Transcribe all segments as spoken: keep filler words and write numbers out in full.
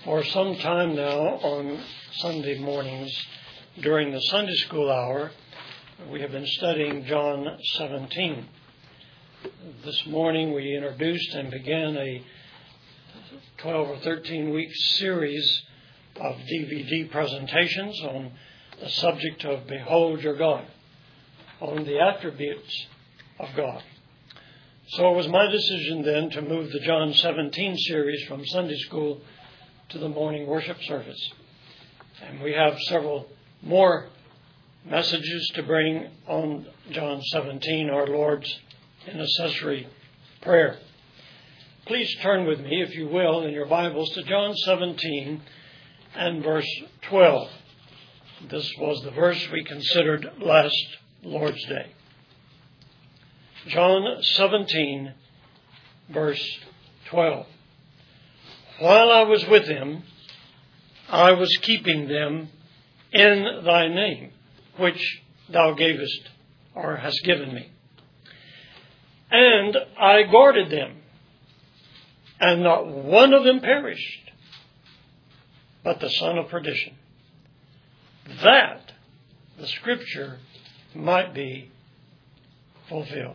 For some time now on Sunday mornings during the Sunday school hour, we have been studying John seventeen. This morning we introduced and began a twelve or thirteen week series of D V D presentations on the subject of Behold Your God, on the attributes of God. So it was my decision then to move the John seventeen series from Sunday school to the morning worship service. And we have several more messages to bring on John seventeen, our Lord's intercessory prayer. Please turn with me, if you will, in your Bibles to John seventeen and verse twelve. This was the verse we considered last Lord's Day. John seventeen, verse twelve. While I was with them, I was keeping them in thy name, which thou gavest or hast given me. And I guarded them, and not one of them perished, but the son of perdition, that the scripture might be fulfilled.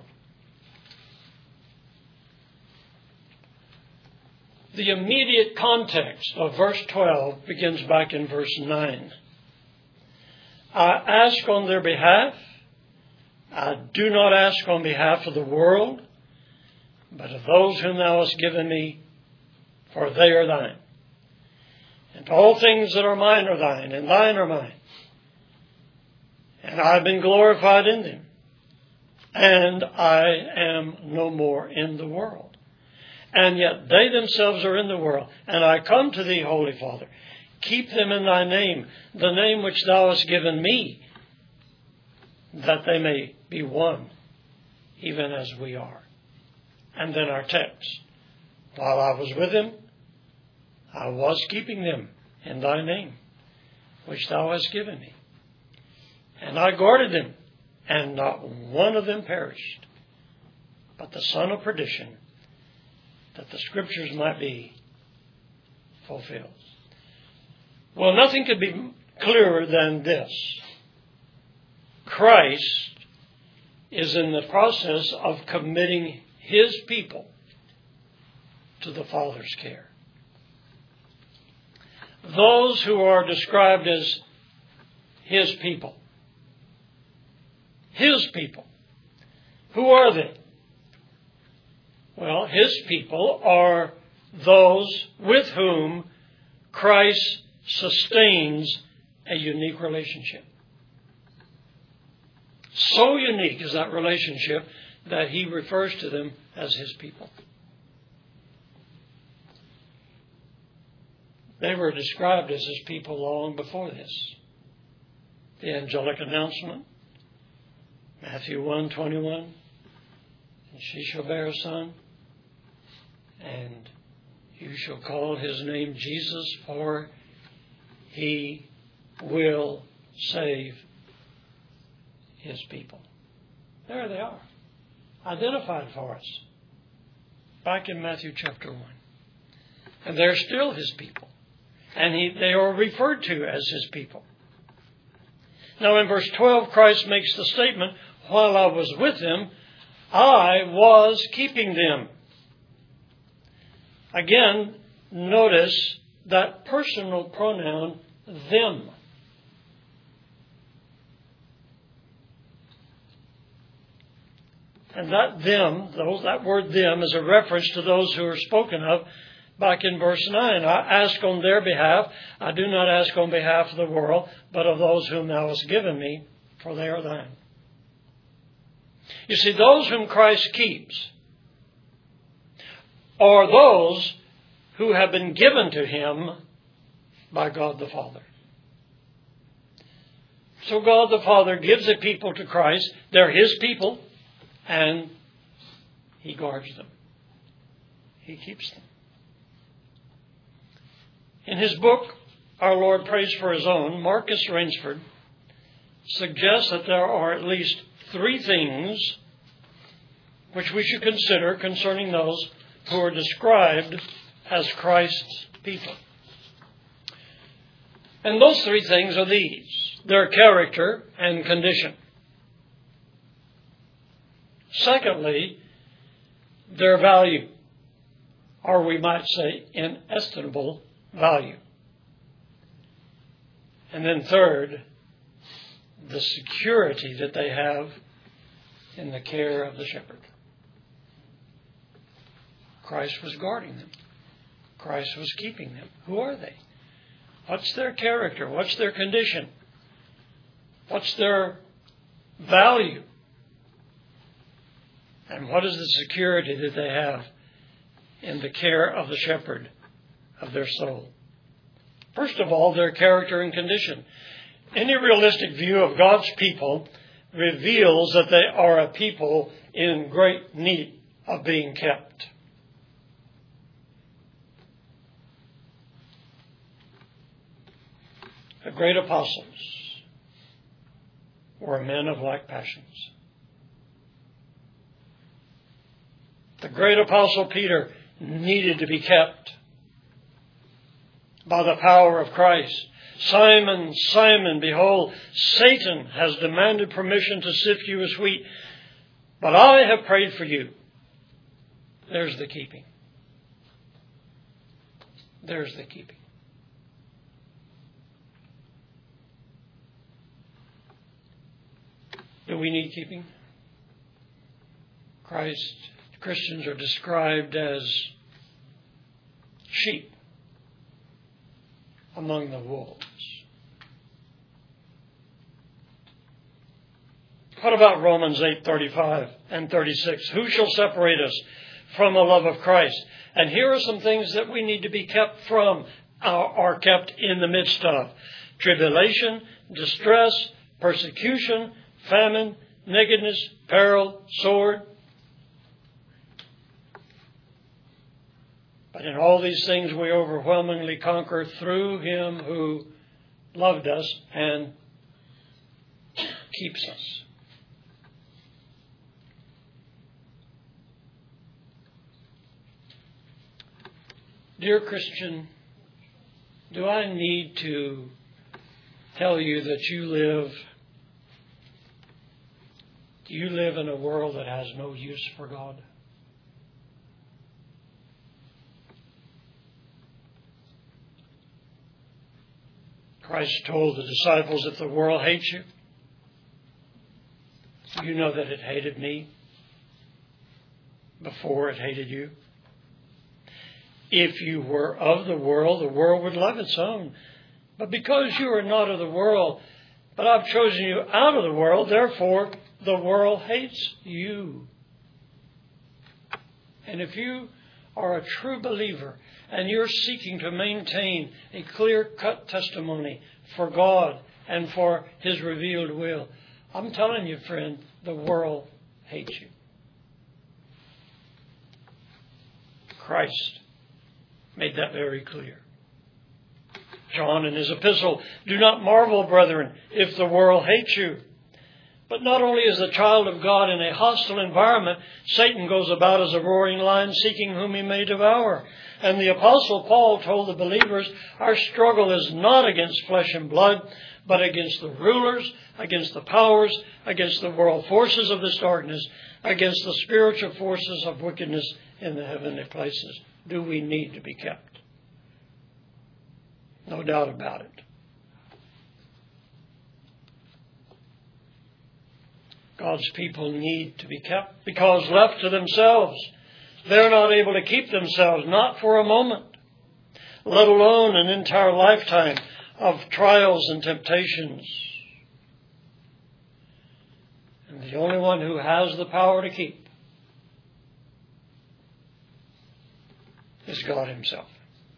The immediate context of verse twelve begins back in verse nine. I ask on their behalf. I do not ask on behalf of the world, but of those whom thou hast given me, for they are thine. And all things that are mine are thine, and thine are mine. And I have been glorified in them, and I am no more in the world. And yet they themselves are in the world. And I come to thee, Holy Father. Keep them in thy name, the name which thou hast given me, that they may be one, even as we are. And then our text. While I was with them, I was keeping them in thy name, which thou hast given me. And I guarded them, and not one of them perished, but the son of perdition, that the scriptures might be fulfilled. Well, nothing could be clearer than this. Christ is in the process of committing his people to the Father's care. Those who are described as his people. His people. Who are they? Well, his people are those with whom Christ sustains a unique relationship. So unique is that relationship that he refers to them as his people. They were described as his people long before this. The angelic announcement, Matthew one twenty-one, and she shall bear a son, and you shall call his name Jesus, for he will save his people. There they are, identified for us, back in Matthew chapter one. And they're still his people. And he, they are referred to as his people. Now in verse twelve, Christ makes the statement, while I was with them, I was keeping them. Again, notice that personal pronoun, them. And that them, those, that word them, is a reference to those who are spoken of back in verse nine. I ask on their behalf. I do not ask on behalf of the world, but of those whom thou hast given me, for they are thine. You see, those whom Christ keeps are those who have been given to him by God the Father. So God the Father gives a people to Christ. They're his people, and he guards them. He keeps them. In his book, Our Lord Prays for His Own, Marcus Rainsford suggests that there are at least three things which we should consider concerning those who are described as Christ's people. And those three things are these: their character and condition. Secondly, their value, or we might say inestimable value. And then third, the security that they have in the care of the shepherd. Christ was guarding them. Christ was keeping them. Who are they? What's their character? What's their condition? What's their value? And what is the security that they have in the care of the shepherd of their soul? First of all, their character and condition. Any realistic view of God's people reveals that they are a people in great need of being kept. The great apostles were men of like passions. The great apostle Peter needed to be kept by the power of Christ. Simon, Simon, behold, Satan has demanded permission to sift you as wheat, but I have prayed for you. There's the keeping. There's the keeping. Do we need keeping? Christ, Christians are described as sheep among the wolves. What about Romans eight thirty-five and thirty-six? Who shall separate us from the love of Christ? And here are some things that we need to be kept from, are kept in the midst of: tribulation, distress, persecution, famine, nakedness, peril, sword. But in all these things we overwhelmingly conquer through Him who loved us and keeps us. Dear Christian, do I need to tell you that you live you live in a world that has no use for God? Christ told the disciples, if the world hates you, you know that it hated me before it hated you. If you were of the world, the world would love its own. But because you are not of the world, but I've chosen you out of the world, therefore the world hates you. And if you are a true believer and you're seeking to maintain a clear-cut testimony for God and for His revealed will, I'm telling you, friend, the world hates you. Christ made that very clear. John in his epistle, do not marvel, brethren, if the world hates you. But not only is the child of God in a hostile environment, Satan goes about as a roaring lion seeking whom he may devour. And the Apostle Paul told the believers, our struggle is not against flesh and blood, but against the rulers, against the powers, against the world forces of this darkness, against the spiritual forces of wickedness in the heavenly places. Do we need to be kept? No doubt about it. God's people need to be kept because left to themselves, they're not able to keep themselves, not for a moment, let alone an entire lifetime of trials and temptations. And the only one who has the power to keep is God Himself.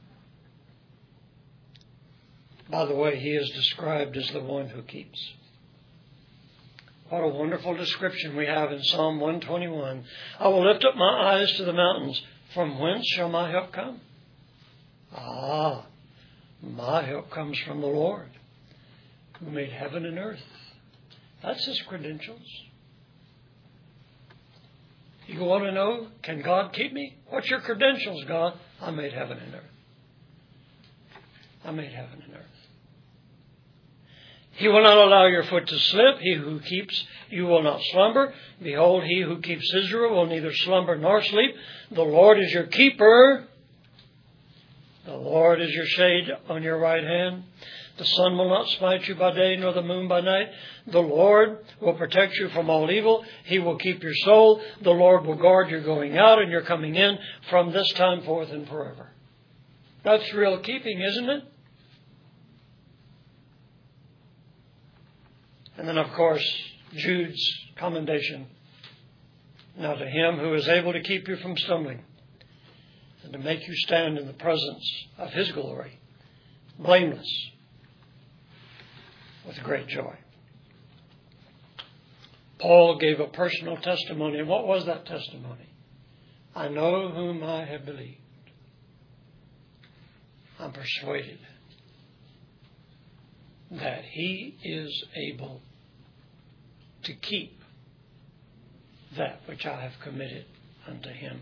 By the way, He is described as the one who keeps. What a wonderful description we have in Psalm one twenty-one. I will lift up my eyes to the mountains. From whence shall my help come? Ah, my help comes from the Lord, who made heaven and earth. That's His credentials. You want to know, can God keep me? What's your credentials, God? I made heaven and earth. I made heaven and earth. He will not allow your foot to slip. He who keeps you will not slumber. Behold, he who keeps Israel will neither slumber nor sleep. The Lord is your keeper. The Lord is your shade on your right hand. The sun will not smite you by day, nor the moon by night. The Lord will protect you from all evil. He will keep your soul. The Lord will guard your going out and your coming in from this time forth and forever. That's real keeping, isn't it? And then, of course, Jude's commendation. Now to him who is able to keep you from stumbling and to make you stand in the presence of his glory, blameless, with great joy. Paul gave a personal testimony. And what was that testimony? I know whom I have believed. I'm persuaded that he is able to keep that which I have committed unto him.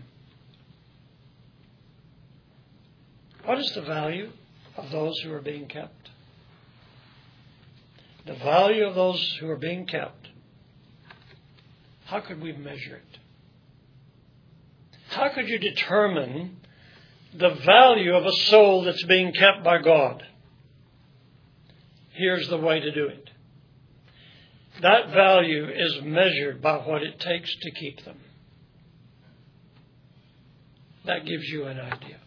What is the value of those who are being kept? The value of those who are being kept. How could we measure it? How could you determine the value of a soul that's being kept by God? Here's the way to do it. That value is measured by what it takes to keep them. That gives you an idea.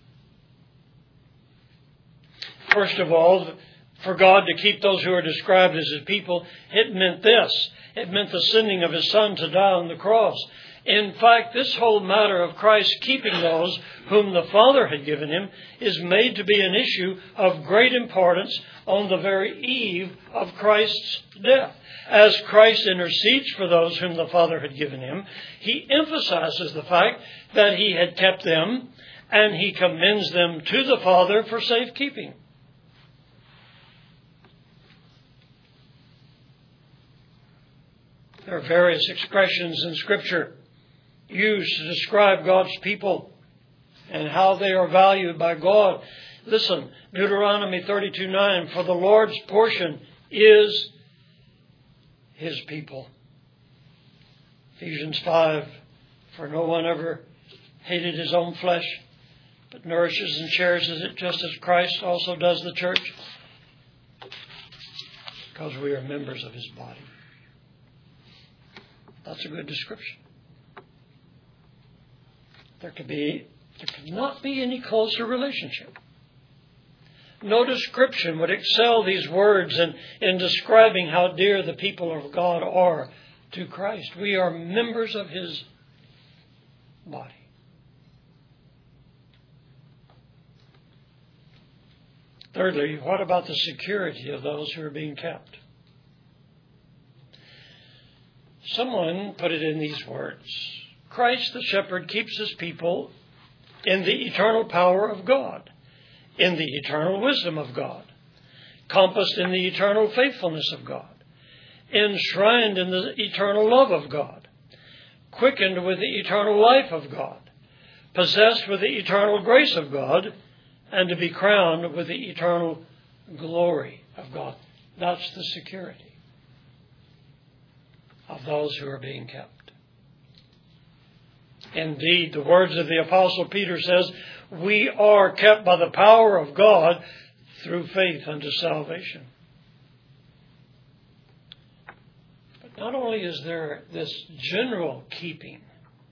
First of all, for God to keep those who are described as his people, it meant this. It meant the sending of his Son to die on the cross. In fact, this whole matter of Christ keeping those whom the Father had given him is made to be an issue of great importance on the very eve of Christ's death. As Christ intercedes for those whom the Father had given him, he emphasizes the fact that he had kept them, and he commends them to the Father for safekeeping. There are various expressions in Scripture used to describe God's people and how they are valued by God. Listen, Deuteronomy thirty-two nine, for the Lord's portion is his people. Ephesians five, for no one ever hated his own flesh, but nourishes and cherishes it just as Christ also does the church, because we are members of his body. That's a good description. There could be, there could not be any closer relationship. No description would excel these words in, in describing how dear the people of God are to Christ. We are members of his body. Thirdly, what about the security of those who are being kept? Someone put it in these words. Christ the shepherd keeps his people in the eternal power of God, in the eternal wisdom of God, compassed in the eternal faithfulness of God, enshrined in the eternal love of God, quickened with the eternal life of God, possessed with the eternal grace of God, and to be crowned with the eternal glory of God. That's the security of those who are being kept. Indeed, the words of the Apostle Peter says, we are kept by the power of God through faith unto salvation. But not only is there this general keeping,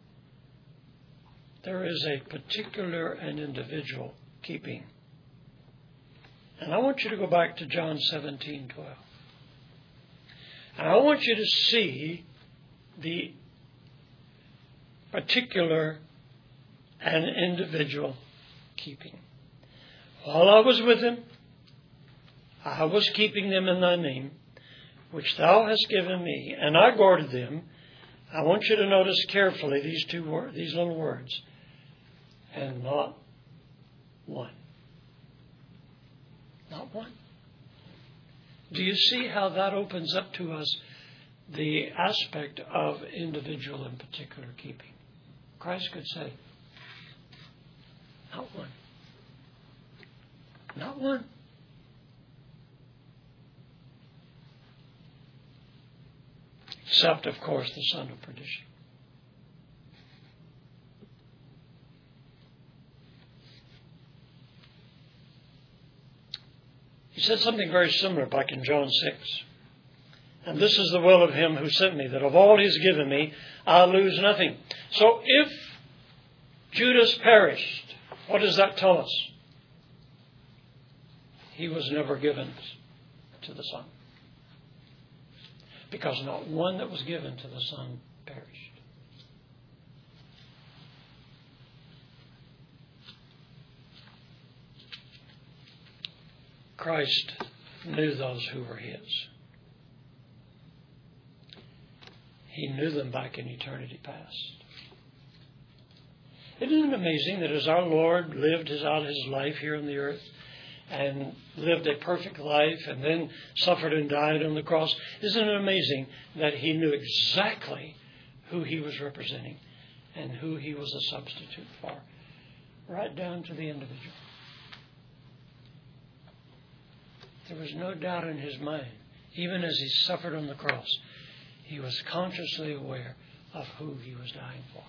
there is a particular and individual keeping. And I want you to go back to John seventeen twelve. And I want you to see the particular and individual keeping. While I was with him, I was keeping them in thy name, which thou hast given me, and I guarded them. I want you to notice carefully these two words, these little words. And not one. Not one. Do you see how that opens up to us the aspect of individual and particular keeping? Christ could say, not one. Not one. except, of course, the son of perdition. He said something very similar back in John six. And this is the will of him who sent me, that of all he's given me, I lose nothing. So if Judas perished, what does that tell us? He was never given to the Son. Because not one that was given to the Son perished. Christ knew those who were his. He knew them back in eternity past. Isn't it amazing that as our Lord lived his, out his life here on the earth and lived a perfect life and then suffered and died on the cross, isn't it amazing that he knew exactly who he was representing and who he was a substitute for, right down to the individual? There was no doubt in his mind, even as he suffered on the cross, he was consciously aware of who he was dying for.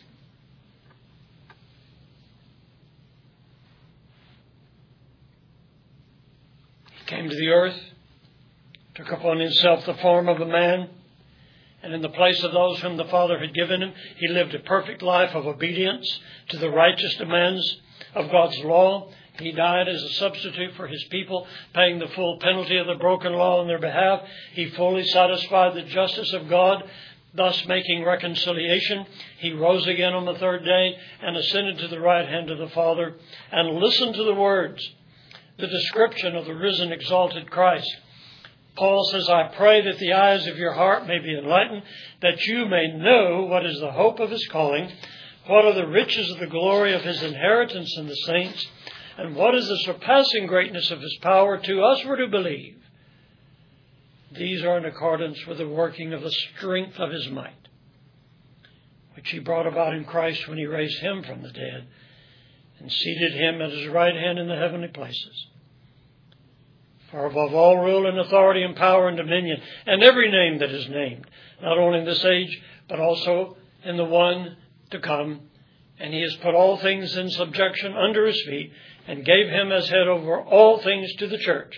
He came to the earth, took upon himself the form of a man, and in the place of those whom the Father had given him, he lived a perfect life of obedience to the righteous demands of God's law. He died as a substitute for his people, paying the full penalty of the broken law on their behalf. He fully satisfied the justice of God, thus making reconciliation. He rose again on the third day and ascended to the right hand of the Father. And listen to the words, the description of the risen, exalted Christ. Paul says, I pray that the eyes of your heart may be enlightened, that you may know what is the hope of his calling, what are the riches of the glory of his inheritance in the saints, and what is the surpassing greatness of his power to us who do believe? These are in accordance with the working of the strength of his might, which he brought about in Christ when he raised him from the dead and seated him at his right hand in the heavenly places. For above all rule and authority and power and dominion, and every name that is named, not only in this age, but also in the one to come. And he has put all things in subjection under his feet, and gave him as head over all things to the church,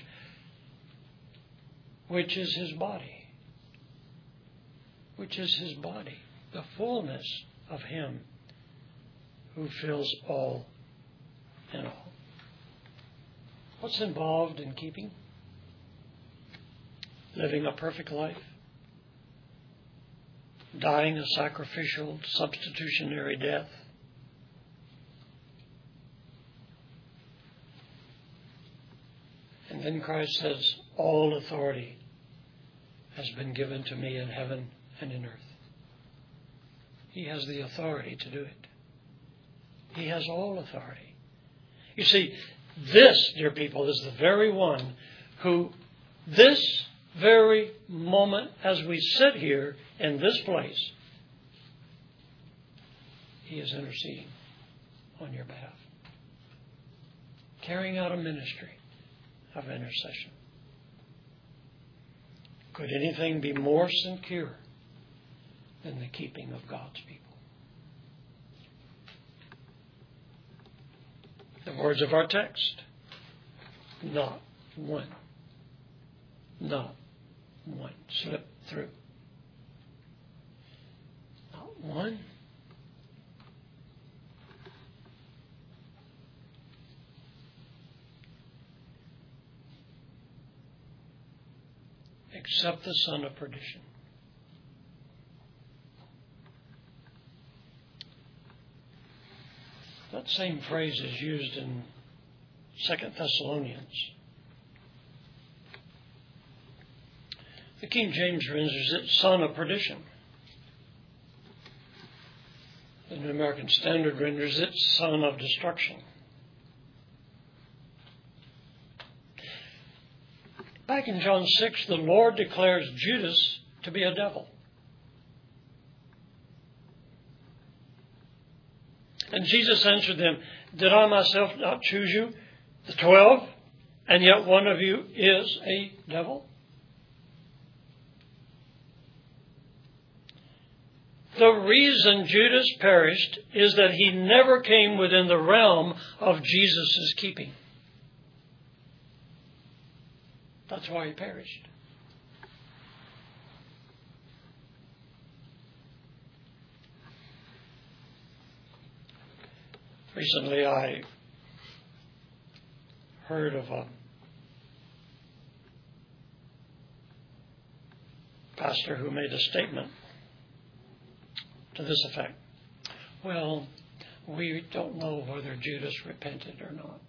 which is his body. Which is his body. The fullness of him who fills all in all. What's involved in keeping? Living a perfect life. Dying a sacrificial, substitutionary death. And then Christ says, all authority has been given to me in heaven and in earth. He has the authority to do it. He has all authority. You see, this, dear people, is the very one who, this very moment as we sit here in this place, he is interceding on your behalf. Carrying out a ministry of intercession. Could anything be more secure than the keeping of God's people? The words of our text. Not one. Not one slip through. Not one. Except the son of perdition. That same phrase is used in Second Thessalonians. The King James renders it son of perdition. The New American Standard renders it son of destruction. Back in John six, the Lord declares Judas to be a devil. And Jesus answered them, did I myself not choose you, the twelve, and yet one of you is a devil? The reason Judas perished is that he never came within the realm of Jesus' keeping. That's why he perished. Recently I heard of a pastor who made a statement to this effect. Well, we don't know whether Judas repented or not.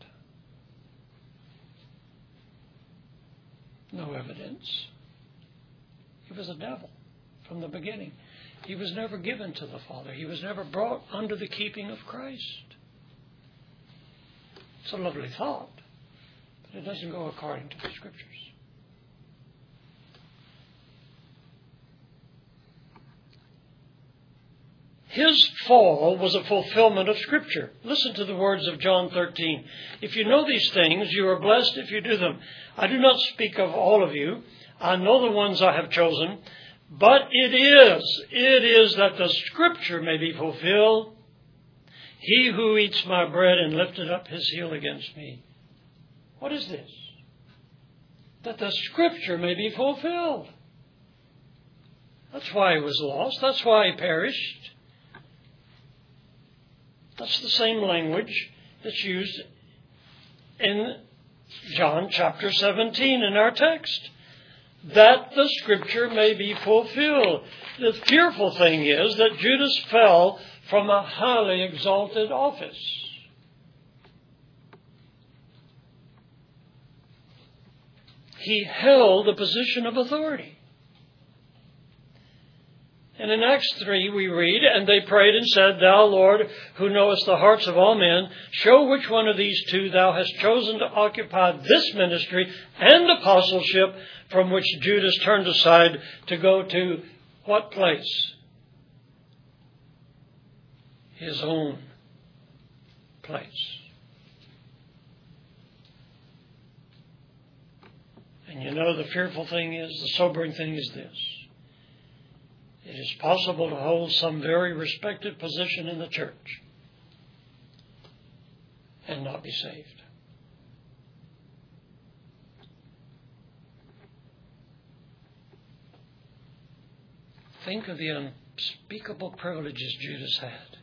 No evidence. He was a devil from the beginning. He was never given to the Father. He was never brought under the keeping of Christ. It's a lovely thought, but it doesn't go according to the Scriptures. His fall was a fulfillment of Scripture. Listen to the words of John thirteen. If you know these things, you are blessed if you do them. I do not speak of all of you. I know the ones I have chosen. But it is, it is that the Scripture may be fulfilled. He who eats my bread and lifted up his heel against me. What is this? That the Scripture may be fulfilled. That's why he was lost. That's why he perished. That's the same language that's used in John chapter seventeen in our text. That the Scripture may be fulfilled. The fearful thing is that Judas fell from a highly exalted office. He held a position of authority. And in Acts three we read, and they prayed and said, Thou, Lord, who knowest the hearts of all men, show which one of these two thou hast chosen to occupy this ministry and apostleship, from which Judas turned aside to go to what place? His own place. And you know, the fearful thing is, the sobering thing is this. It is possible to hold some very respected position in the church and not be saved. Think of the unspeakable privileges Judas had.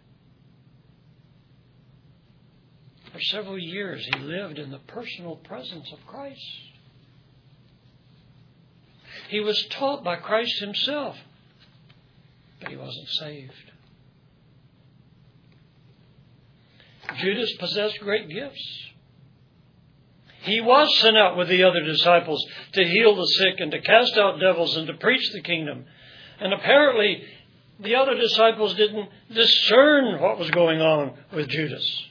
For several years he lived in the personal presence of Christ. He was taught by Christ himself, but he wasn't saved. Judas possessed great gifts. He was sent out with the other disciples to heal the sick and to cast out devils and to preach the kingdom. And apparently the other disciples didn't discern what was going on with Judas.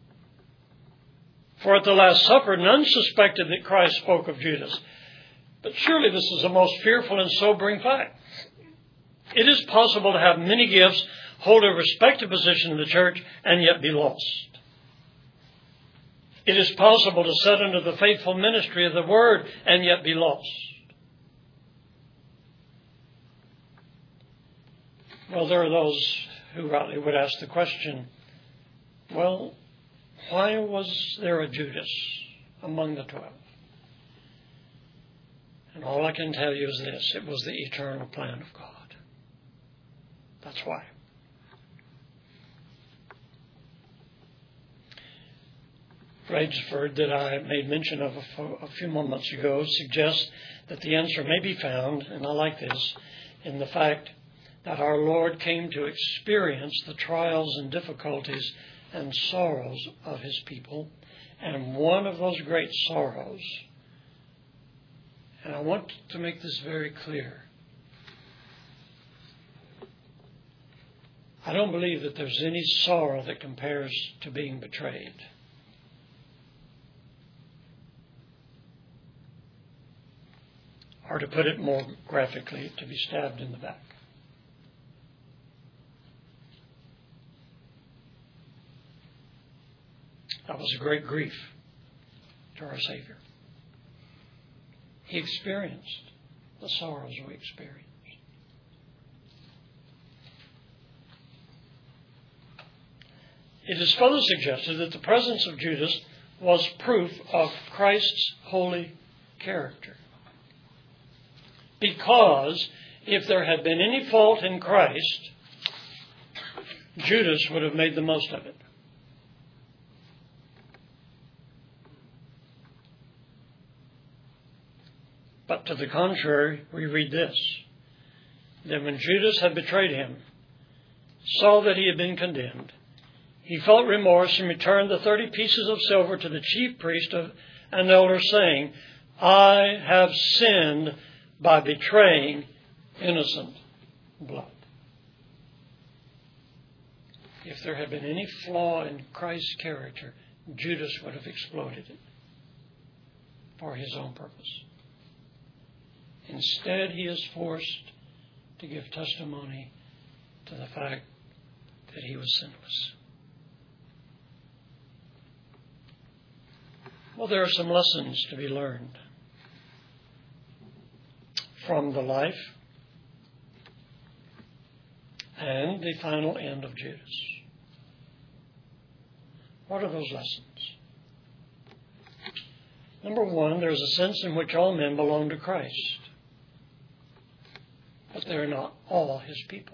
For at the Last Supper, none suspected that Christ spoke of Judas. But surely this is a most fearful and sobering fact. It is possible to have many gifts, hold a respected position in the church, and yet be lost. It is possible to sit under the faithful ministry of the Word and yet be lost. Well, there are those who rightly would ask the question, well, why was there a Judas among the twelve? And all I can tell you is this, it was the eternal plan of God. That's why. Raidsford, that I made mention of a few moments ago, suggests that the answer may be found, and I like this, in the fact that our Lord came to experience the trials and difficulties and sorrows of his people. And one of those great sorrows, and I want to make this very clear, I don't believe that there's any sorrow that compares to being betrayed. Or to put it more graphically, to be stabbed in the back. That was a great grief to our Savior. He experienced the sorrows we experience. It is further suggested that the presence of Judas was proof of Christ's holy character. Because if there had been any fault in Christ, Judas would have made the most of it. But to the contrary, we read this. Then when Judas had betrayed him, saw that he had been condemned, he felt remorse and returned the thirty pieces of silver to the chief priest of and elder, saying, I have sinned by betraying innocent blood. If there had been any flaw in Christ's character, Judas would have exploited it for his own purpose. Instead, he is forced to give testimony to the fact that he was sinless. Well, there are some lessons to be learned from the life and the final end of Judas. What are those lessons? Number one, there's a sense in which all men belong to Christ, but they're not all his people.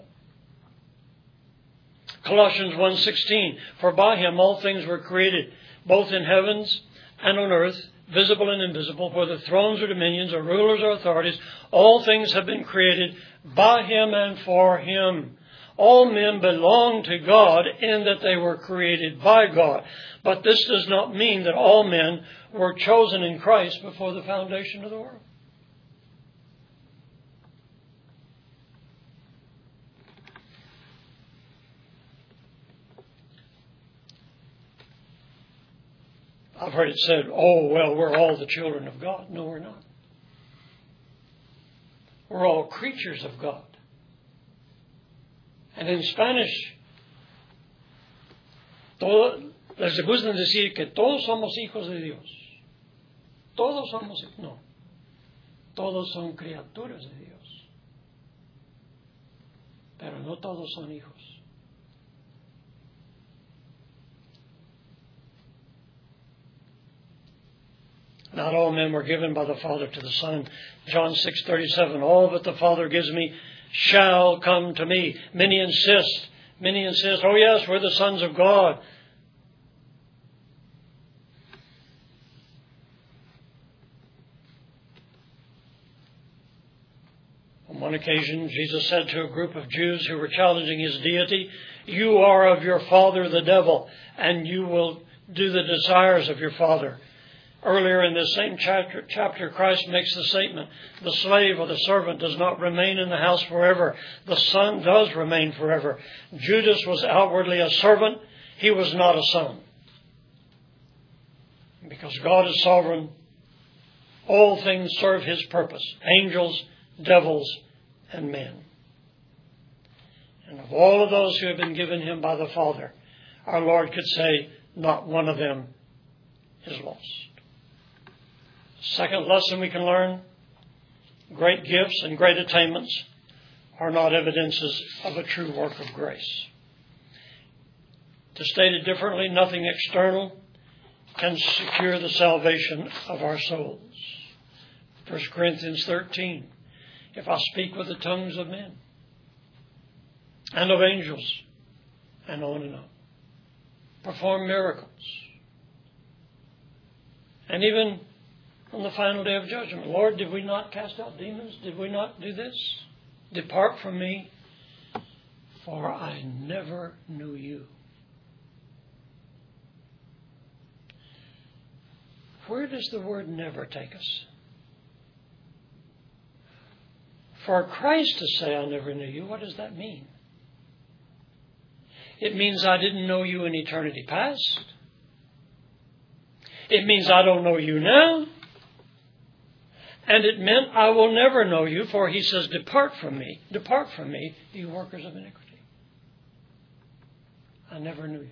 Colossians one sixteen, for by him all things were created, both in heavens and on earth, visible and invisible, whether thrones or dominions or rulers or authorities, all things have been created by him and for him. All men belong to God in that they were created by God. But this does not mean that all men were chosen in Christ before the foundation of the world. I've heard it said, oh, well, we're all the children of God. No, we're not. We're all creatures of God. And in Spanish, todo, les gustan decir que todos somos hijos de Dios. Todos somos, no. Todos son criaturas de Dios. Pero no todos son hijos. Not all men were given by the Father to the Son. John six thirty-seven, all that the Father gives me shall come to me. Many insist, many insist, oh yes, we're the sons of God. On one occasion, Jesus said to a group of Jews who were challenging his deity, you are of your father the devil, and you will do the desires of your father. Earlier in this same chapter, chapter, Christ makes the statement, the slave or the servant does not remain in the house forever. The son does remain forever. Judas was outwardly a servant. He was not a son. Because God is sovereign, all things serve his purpose. Angels, devils, and men. And of all of those who have been given him by the Father, our Lord could say, not one of them is lost. Second lesson we can learn, great gifts and great attainments are not evidences of a true work of grace. To state it differently, nothing external can secure the salvation of our souls. First Corinthians thirteen, if I speak with the tongues of men and of angels, and on and on, perform miracles, and even on the final day of judgment, Lord, did we not cast out demons? Did we not do this? Depart from me, for I never knew you. Where does the word never take us? For Christ to say, I never knew you, what does that mean? It means I didn't know you in eternity past. It means I don't know you now. And it meant I will never know you, for he says, depart from me, depart from me, you workers of iniquity. I never knew you.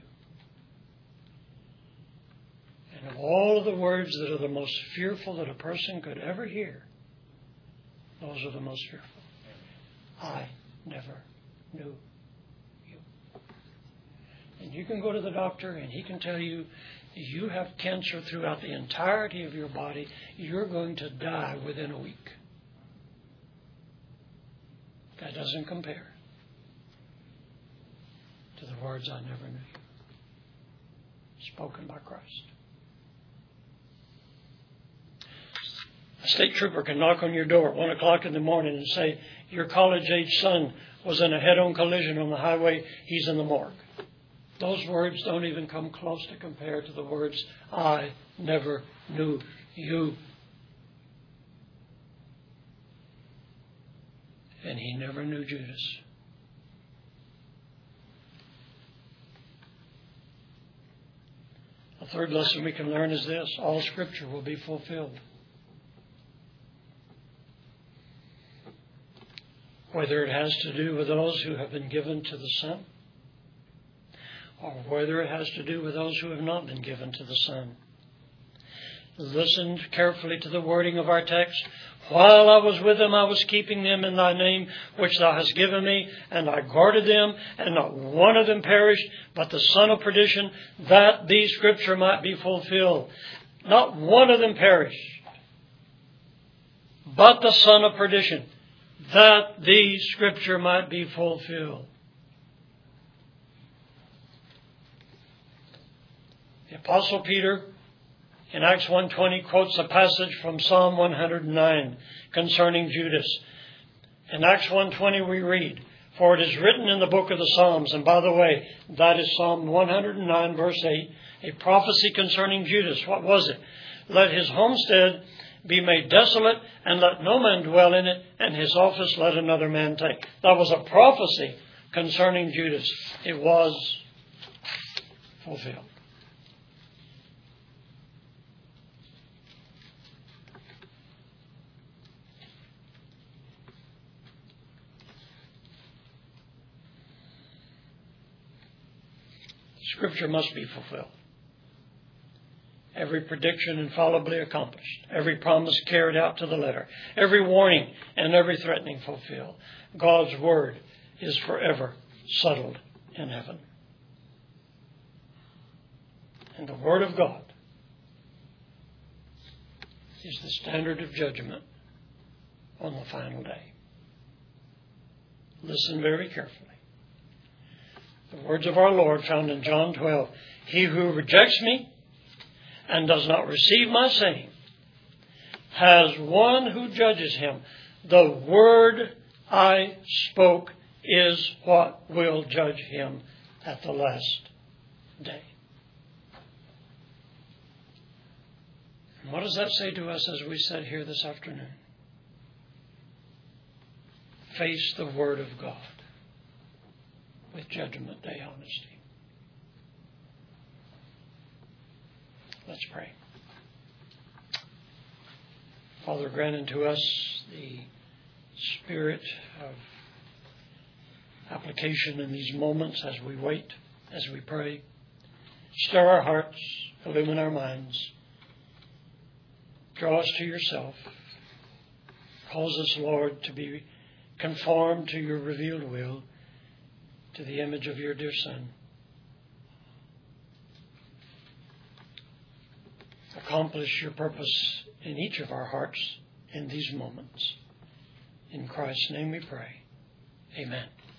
And of all of the words that are the most fearful that a person could ever hear, those are the most fearful. I never knew you. And you can go to the doctor and he can tell you, you have cancer throughout the entirety of your body. You're going to die within a week. That doesn't compare to the words, I never knew you, spoken by Christ. A state trooper can knock on your door at one o'clock in the morning and say, your college-age son was in a head-on collision on the highway. He's in the morgue. Those words don't even come close to compare to the words, I never knew you. And he never knew Judas. A third lesson we can learn is this: all Scripture will be fulfilled. Whether it has to do with those who have been given to the Son, or whether it has to do with those who have not been given to the Son. Listen carefully to the wording of our text. While I was with them, I was keeping them in thy name, which thou hast given me, and I guarded them, and not one of them perished, but the son of perdition, that the Scripture might be fulfilled. Not one of them perished, but the son of perdition, that the Scripture might be fulfilled. The Apostle Peter in Acts one twenty quotes a passage from Psalm one hundred nine concerning Judas. In Acts one twenty we read, for it is written in the book of the Psalms, and by the way, that is Psalm one hundred nine verse eight, a prophecy concerning Judas. What was it? Let his homestead be made desolate, and let no man dwell in it, and his office let another man take. That was a prophecy concerning Judas. It was fulfilled. Scripture must be fulfilled. Every prediction infallibly accomplished. Every promise carried out to the letter. Every warning and every threatening fulfilled. God's Word is forever settled in heaven. And the Word of God is the standard of judgment on the final day. Listen very carefully. The words of our Lord found in John twelve. He who rejects me and does not receive my saying has one who judges him. The word I spoke is what will judge him at the last day. And what does that say to us as we sit here this afternoon? Face the Word of God with Judgment Day honesty. Let's pray. Father, grant unto us the spirit of application in these moments as we wait, as we pray. Stir our hearts, illumine our minds. Draw us to yourself. Cause us, Lord, to be conformed to your revealed will, to the image of your dear Son. Accomplish your purpose in each of our hearts in these moments. In Christ's name we pray. Amen.